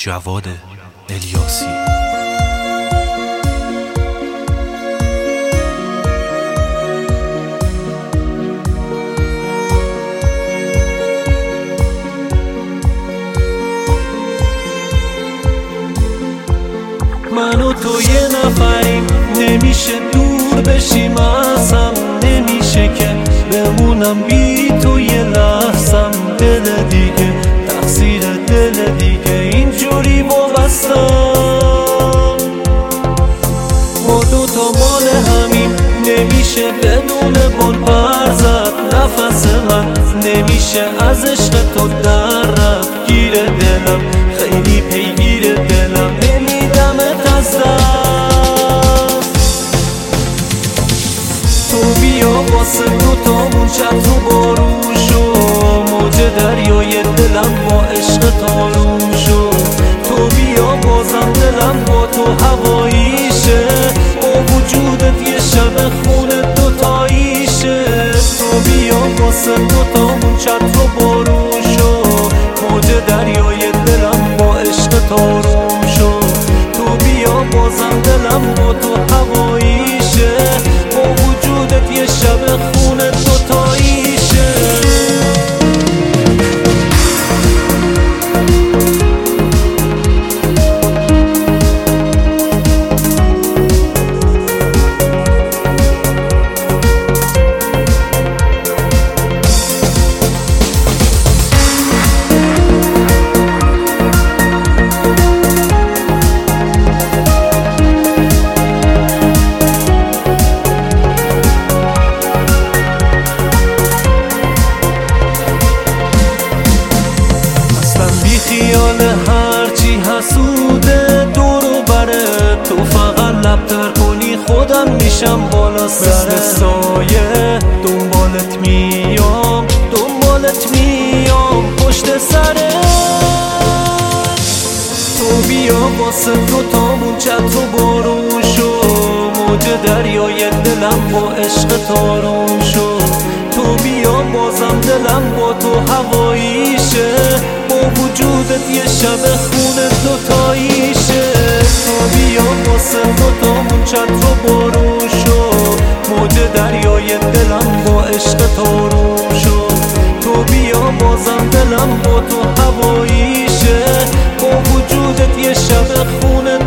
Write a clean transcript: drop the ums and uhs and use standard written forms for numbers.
جواد الیاسی. من و تو یه نفریم، نمیشه دور بشیم از هم، نمیشه که بمونم بی تو یه لحظم. دل دیگه تقصیر دل دیگه اینجوری وابستم. ما دوتا مال همیم، نمیشه بدون بال پر زد. نفس من نمیشه از عشق تو در رفت. گیر دلم خیلی پیگیر دلم، نمیدمت از دست. تو بیا واسه دوتامون چتر و بارون شو، موج دریای دلم با عشق تارون شو. تو بیا بازم دلم با تو هواییشه، با وجودت یه شب خونه دوتاییشه. تو بیا واسه دوتامون چتر و بارون شو، موج دریای دلم با عشق تارون شو. تو بیا بازم دلم با تو هواییشه، با وجودت یه شب خونه دوتاییشه. خیال هرچی حسوده دورو بره، تو فقط لب تر کنی خودم میشم بالا سره. مثل سایه دنبالت میام، دنبالت میام پشت سره. تو بیا واسه دوتامون چتر و بارون شو، موج دریای دلم با عشق تارون شو. تو بیا بازم دلم با تو هواییشه، با وجودت یه شب خونه دوتاییشه. تو بیا واسه دوتامون چتر و بارون شو، موج دریای دلم با عشق تارون شو. تو بیا بازم دلم با تو هواییشه، با وجودت یه شب خونه